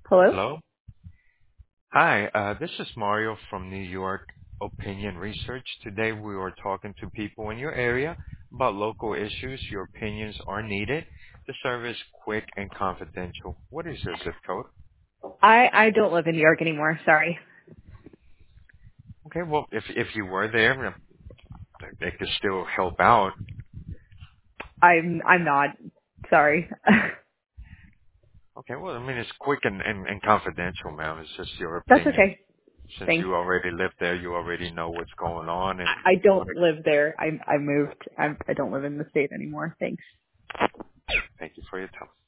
Hello? Hello. Hi, this is Mario from New York Opinion Research. Today we are talking to people in your area about local issues. Your opinions are needed. The service quick and confidential. What is your zip code? I don't live in New York anymore. Sorry. Okay, well, if you were there, they could still help out. I'm not. Sorry. Okay, well, I mean, it's quick and confidential, ma'am. It's just your That's opinion. okay. Since Thanks. you already live there, you already know what's going on, and I you want don't to live there. I moved. I don't live in the state anymore. Thanks. thank you for your time.